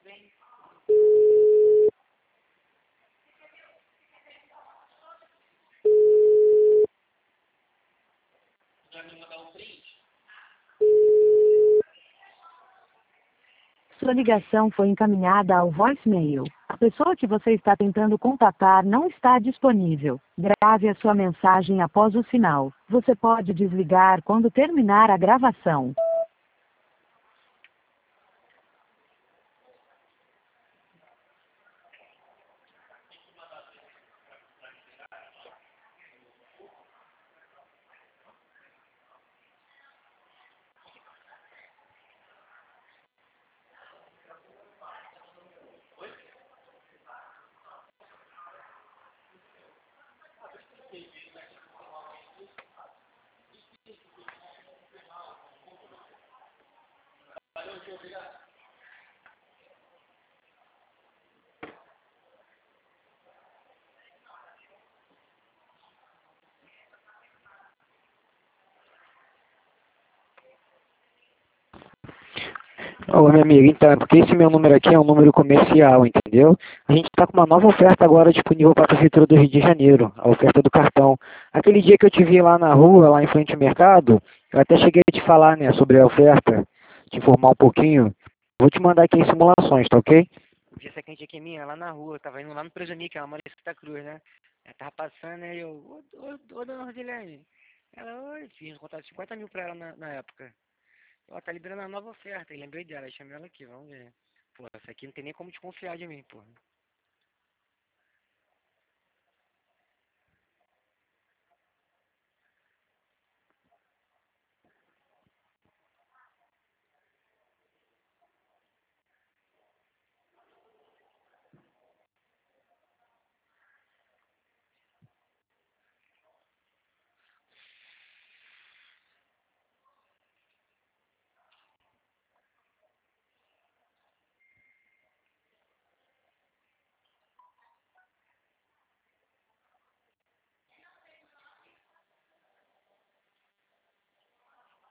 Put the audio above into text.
Sua ligação foi encaminhada ao voicemail. A pessoa que você está tentando contatar não está disponível. Grave a sua mensagem após o sinal. Você pode desligar quando terminar a gravação. Ô, meu amigo, então, é porque esse meu número aqui é um número comercial, entendeu? A gente está com uma nova oferta agora disponível para a Prefeitura do Rio de Janeiro, a oferta do cartão. Aquele dia que eu te vi lá na rua, lá em frente ao mercado, eu até cheguei a te falar, né, sobre a oferta, te informar um pouquinho. Vou te mandar aqui em simulações, tá ok? O dia seguinte aqui minha, lá na rua, tava indo lá no Presoni, que é uma mora em Santa Cruz, né? Ela tava passando, aí eu, ô dona Rosilene. Ela, oi, fiz um contrato de 50 mil pra ela na época. Ó, tá liberando uma nova oferta. E lembrei dela, chamei ela aqui, vamos ver. Pô, essa aqui não tem nem como desconfiar de mim, pô.